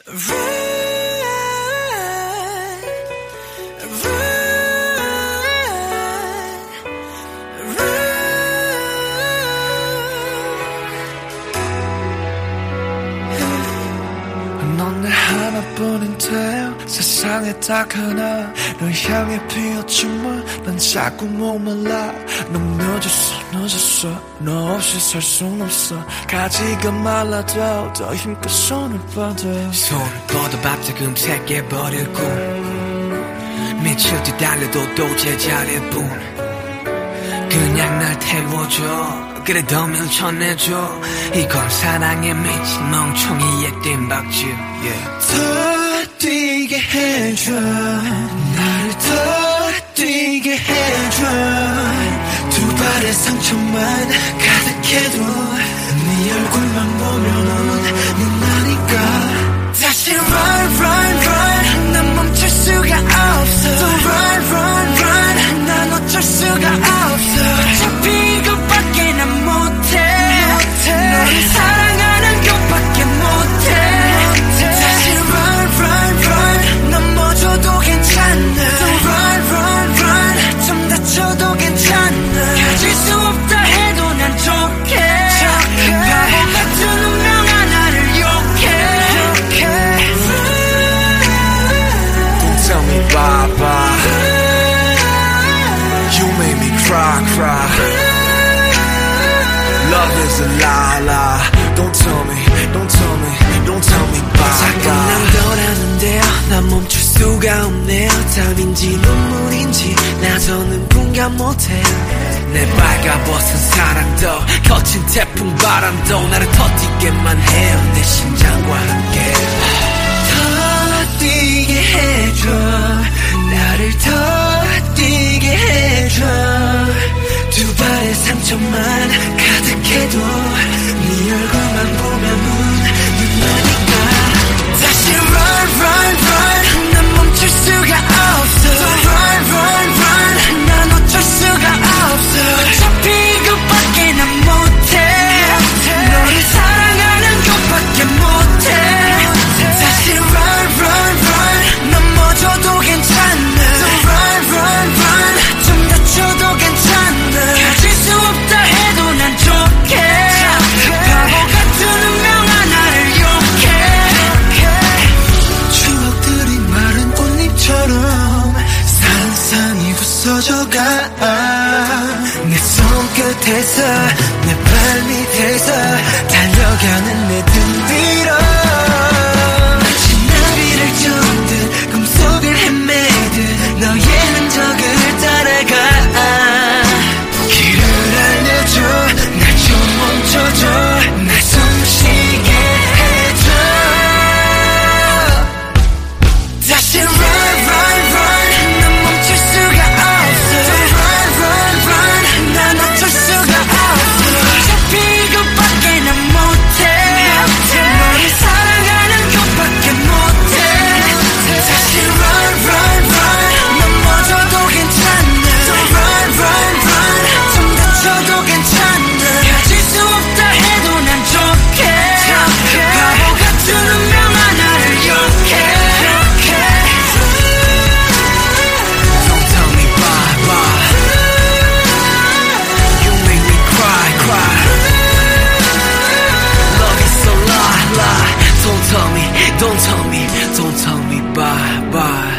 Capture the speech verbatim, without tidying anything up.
넌 내 하나뿐인데 세상에 딱 하나 널 향해 피었지만 난 자꾸 목말라. 너무 늦었어 늦었어 너 없이 살 순 없어. 가지가 말라도 더 힘껏 손을 뻗어. 손을 뻗어 밥도 금세게 버리고 미칠 듯 달려도 또 제자리일 뿐. 그냥 날 태워줘. 그래 더 밀쳐내줘. 이건 사랑에 미친 멍청이의 뜀박질. yeah. 더 뛰게 해줘. 나를 더 뛰게 해줘. 두 발의 상처만 가득해도 네 얼굴만 보면은 눈나니까. 다시 run run run 난 멈출 수가 없어. 또 run run run 난 어쩔 수가 없어. 어차피 이것밖에 난 못해. 너를 사랑하는 것밖에 못해. 다시 run run run 넘어져도 괜찮아. 또 run run run 좀 다쳐도 괜찮아. 가질 수 없다 해도 난 좋게. 바보 같은 운명 하나를 욕해. Don't tell me bye bye. You made me cry cry. Love is a lie lie. Don't tell me, don't tell me, don't tell me bye 잠깐 bye. 난 떠나는데요 난 멈출 수가 없네요. 땀인지 눈물인지 나서는 분간 못해요. 내 빨가벗은 사랑도 거친 태풍 바람도 나를 터뜨리게만 해요. 내 심장과 함께 더 뛰게 해줘. 나를 더 뛰게 해줘. 두 발의 상처만 가득해도 네 얼굴만 보면은 눈나니까. 다시 run run run 난 멈출 수가 없어. run run run 난 어쩔 수가 없어. 어차피 이것밖에 난 못해. 너를 사랑하는 것밖에 못해. 다시 run run run 넘어져도 괜찮아. run run run 좀 다쳐도 괜찮아. 가질 수 없다 해도 난 좋게. 바보 같은 운명 하나를 욕해. 추억들이 마른 꽃잎처럼 산산이 부서져가. 내 손끝에서 내 발밑에서 달려가는 내 등 뒤로 마치 나비를 쫓듯 꿈속을 헤매듯 너의 흔적을 따라가. 길을 알려줘. 날 좀 멈춰줘. 날 숨쉬게 해줘. 다시 run run run 난 멈출 수가 없어. run run run 난 어쩔 수가 없어. 어차피 이것밖에 난 못해. 너를 사랑하는 것밖에 못해. 다시 run run run 넘어져도 괜찮아. run run run 좀 다쳐도 괜찮아. 가질 수 없다 해도 난 좋게. 바보 같은 운명 하나를 욕해. Don't tell me bye bye. You make me cry cry. Love is a lie lie. Don't tell me, don't tell me, don't tell me bye bye.